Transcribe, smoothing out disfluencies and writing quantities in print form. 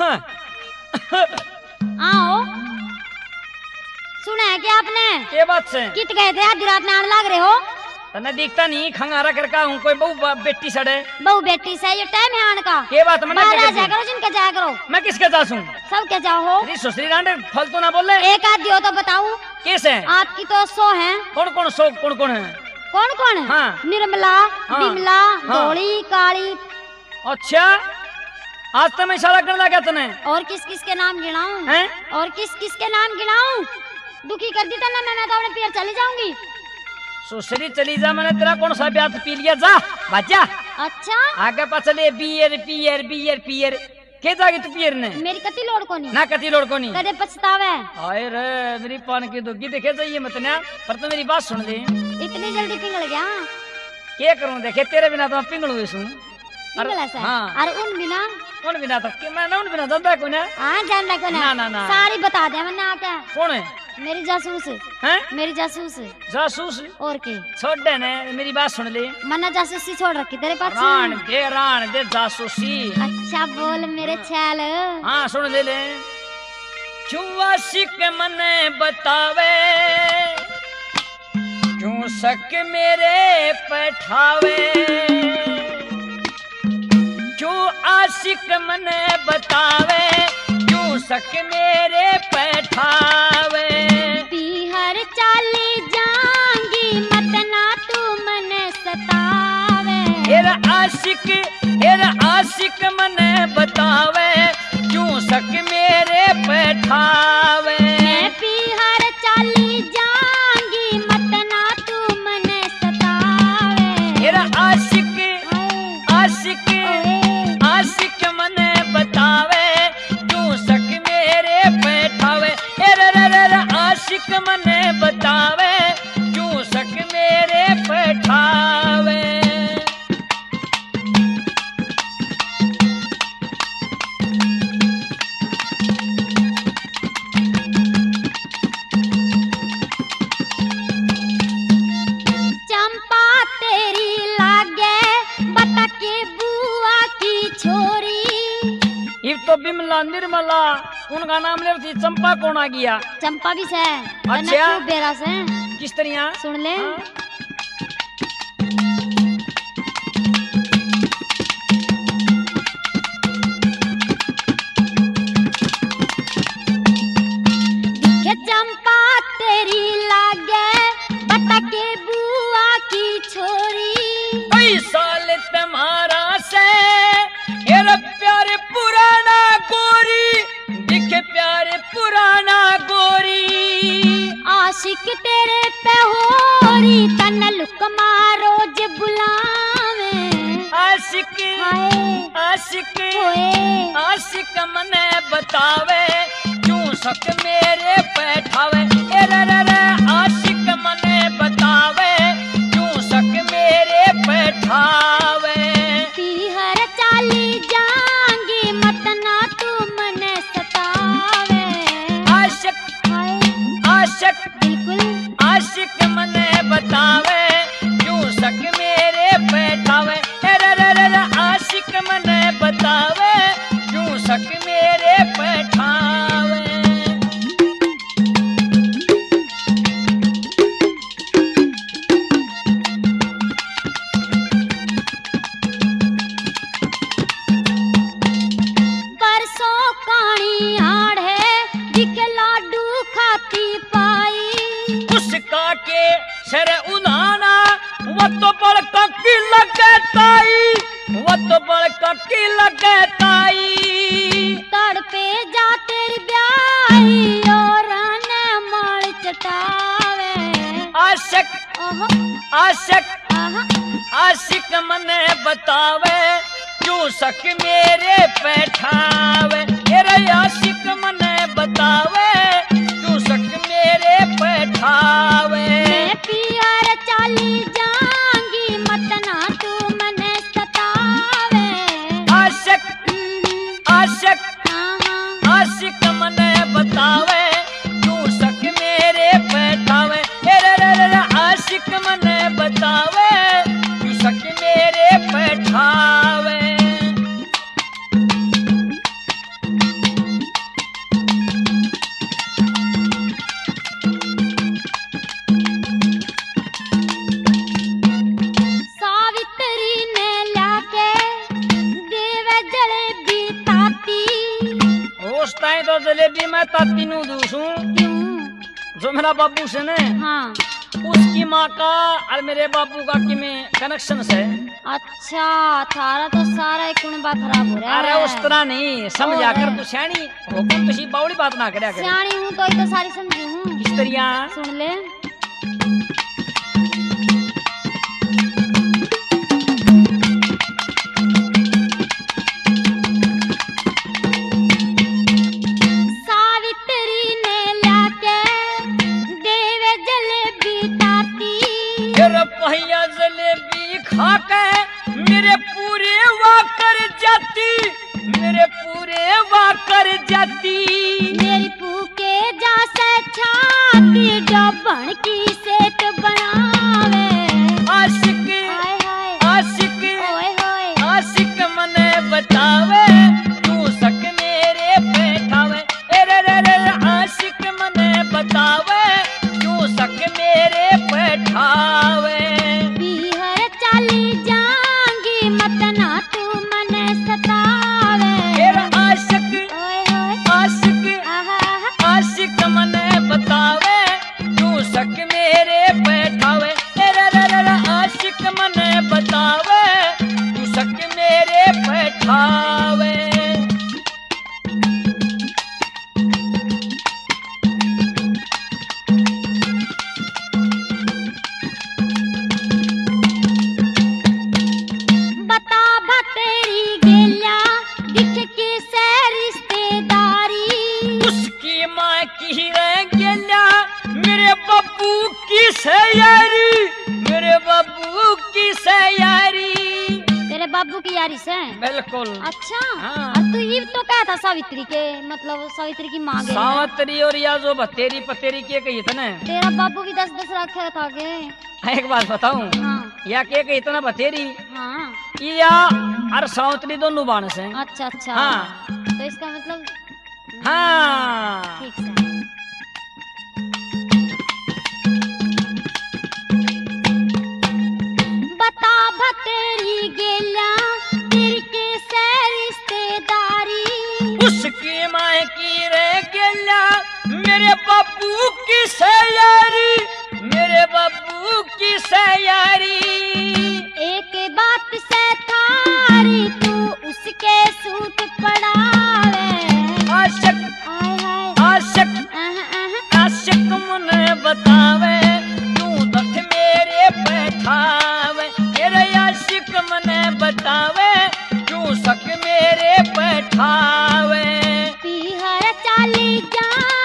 हाँ। आओ सुना है क्या आपने? ये बात से कित गए थे आधी रात में आने लग रहे हो? तने दिखता नहीं खंगारा करका हूँ कोई बहु बेटी सड़े बहु बेटी से ये टाइम है आने का। ये बात मैंने बाहर आ जाया करो जिनके जाया करो। मैं किसके जासूं? सब के जाओ हो। अरे सुश्री रांडे फालतू ना बोले। एक आधी हो तो बताऊं। कैसे? आपकी तो 100 हैं। कौन कौन सो कौन कौन है? कौन कौन है? हाँ। निर्मला, बिमला, धोली, काली। अच्छा आज तो मैं इशारा करने लगा तने। और किस किस के नाम गिनाऊं? हैं? और किस किस के नाम गिनाऊं? दुखी कर दी था ना मैं तो अपने पैर चली जाऊंगी। सुश्री चली जा मैंने तेरा कौन सा ब्याह पी लिया जा बच्चा। अच्छा आगे पचले बियर पियर बियर पियर के जागी तू पियर ने? मेरी कति लोड़ को नहीं ना कति लोड़ को नहीं। कदे पछतावे। आए रे मेरी पान की दोगी देखे जाइए मत ना पर तो मेरी बात सुन ले। इतनी जल्दी पिघल गया? क्या करूं देखे तेरे बिना तो मैं पिघल हुई हूं। पिघला से? हाँ। और उन बिना? उन बिना तो मैं ना उन बिना जानता कौन है? हाँ जानता कौन है? ना। सारी बता दे मैंने आके। कौन है? मेरी जासूस हैं? मेरी जासूस। जासूस? और के? छोड़ दे ने मेरी बात सुन ले। मन्ना जासूसी छोड़ रखी तेरे पास। रान दे जासूसी। अच्छा बोल मेरे छैल। हाँ सुन ले ले। क्यों आशिक मने बतावे क्यों सक मेरे बैठावे क्यों आशिक मने बतावे क्यों सक मेरे बैठावे पीहर चाली जांगी मत ना तू मन सतावे हेर आशिक मने बतावे क्यों सक मेरे बैठावे पीहर चाली जांगी मत ना तू मन सतावे हेर आशिक मने बतावे क्यों सक मेरे बैठावे आशिक मने बतावे क्यों सक मेरे बैठावे चंपा तेरी लागे बता के बुआ की छोरी। इब तो बिमला निर्मला उनका नाम ले थी चंपा कौन आ गया? चंपा भी से अच्छा। खूब बेरा से किस तरह सुन ले। दिखे चंपा तेरी लागे बता के बुआ की छोरी। कई साल तुम्हारा से हेरा प्यारे पुराना गोरी दिखे प्यारे पुराना गोरी आशिक तेरे पे होरी तन लुक मारो जे बुलावे। आशिक आशिक मने बतावे क्यों सक मेरे बैठावे आशिक मने बतावे क्यों सक मेरे बैठावे पीहर चाली जांगी मत ना तू मन सतावे। आशिक बिल्कुल आशिक मने बतावे क्यों सक मेरे बैठावे आशिक मने बतावे क्यों सक मेरे बैठावे परसों कानी आड़ है दिखे लाडू खाती पाई। उसका के सर उलाना वो तो बड़का की लगे ताई वो तो बड़का की लगे ताई तड़पे जा तेरी ब्याही और ने माल चटावे। आशिक ओहो आशिक आहा आशिक मने बतावे क्यों सक मेरे बैठावे आशिक मने बतावे क्यों सक मेरे बैठावे मैं पीहर चाली जांगी मत ना तू मन सतावे। आशिक आशिक मने बतावे क्यों सक मेरे बैठावे आशिक मने बतावे क्यों सक मेरे बैठावे उस टाइम तो जलेबी मैं ताती नू दूसू क्यों? जो मेरा बाबू से ने हाँ। उसकी माँ का और मेरे बाबू का कि में कनेक्शन से। अच्छा, थारा तो सारा ही कुनबा खराब हो रहा है। अरे उस तरह नहीं समझा कर तू सियानी हुकुम तुझी बावड़ी बात ना करया कर। सियानी हूँ तो ही तो सारी समझी हूँ। किस तरह सुन ले। पहिया जलेबी खा के मेरे पूरे वाकर जाती, मेरे पूरे वाकर जाती। मेरी फूके जा से छाती डबण की सेट बनावे। आशिक हाय हाय आशिक ओए होए आशिक मने बतावे तू सक मेरे बैठावे। रे रे रे आशिक मने बतावे तू सक मेरे बैठावे। मेरे बाबू की सयारी, तेरे बाबू की यारी से? बिल्कुल। अच्छा। हाँ। और तू ये तो क्या था सावित्री के, मतलब सावित्री की माँ के? सावित्री और या जो बतेरी पतेरी के कही था ना। तेरा बाबू भी 10-10 रखे था के? एक बात बताऊं। हाँ। या के कही था ना बतेरी। हाँ। या और सावित्री दोनों बाणस हैं। अच्छा अच्छा। हाँ। तो इसका मतलब हाँ ठीक है। बता भतेरी गेला तेरी के से रिश्तेदारी। उसकी माँ की रह गेला मेरे बाबू की सयारी, मेरे बाबू की सयारी। एक बात से थारी तू उसके सूट पड़ावे। आशिक हाय हाय आशिक आशिक मुने बतावे तू दथ मेरे बैठावे। मेरे आशिक मने बतावे तू सक मेरे बैठावे। पीहर चाली जा